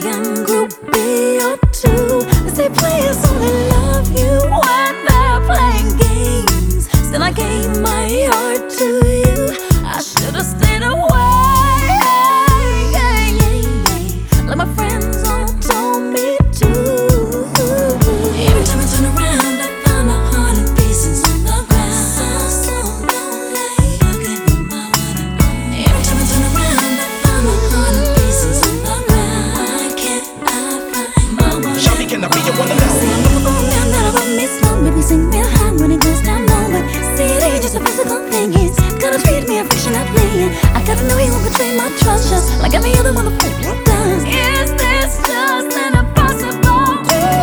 young groupie or two. They say players only love you when they're playing games. Still I gave my heart to you. I should've stayed away, like my friends all told me to. Every time I turn around, I find 100 pieces on the ground. So lonely. Every time I turn around, I find 100 pieces on the ground. Why can't I find my one? Shawty, can I be your one and only? See, I'm looking for a man that'll rub me slow, make me sing real high when it goes down low. But see, it ain't just a physical thing, it's gotta treat me affectionately. I gotta know he won't betray my trust, just like every other motherfucker does. Is this just an impossible?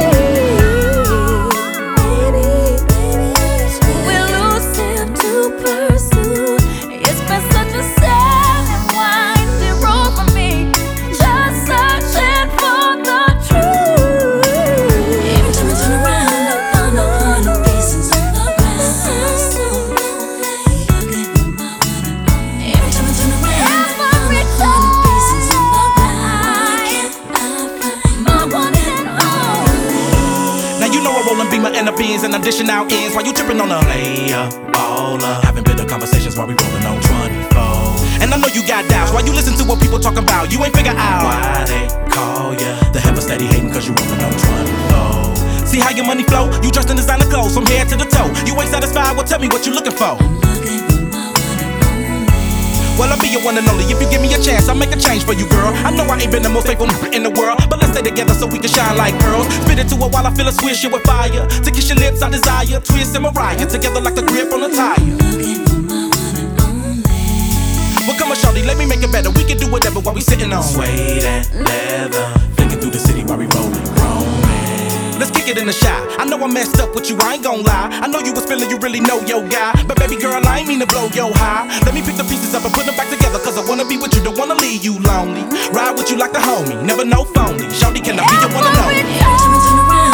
Baby, we're elusive to pursue. It's been such a sad and winding road for me, just searching for the truth. Every time I turn around, I find 100 pieces on the ground. So lonely. Every time I turn around, I find 100 pieces on the ground. Why can't I find my one and only? Now you know I roll and beam my inner beans and I'm dishing out ends while you tripping on a layer, baller. Having bitter conversations while we rolling on 24. And I know you got doubts. Why you listen to what people talking about? You ain't figure out why they call ya the heaven steady hating cause you rolling on 24. See how your money flow? You dressed in designer clothes from head to the toe. You ain't satisfied? Well, tell me what you looking for. Well, I'll be your one and only. If you give me a chance, I'll make a change for you, girl. I know I ain't been the most faithful in the world, but let's stay together so we can shine like pearls. Spit it to it while I feel a swish it with fire. To kiss your lips, I desire. Twist and Mariah together like the grip on a tire. Well, come on, shawty, let me make it better. We can do whatever while we sitting on suede and leather, flicking through the city while we rolling, roaming. Let's kick it in the shot. I know I messed up with you, I ain't gon' lie. I know you was feeling you really know your guy, but baby girl, I ain't mean to blow your high. Let me pick the pieces up and put them back together, cause I wanna be with you, don't wanna leave you lonely. Ride with you like a homie, never no phony. Shawty, can I be your one and only? Every time I turn around,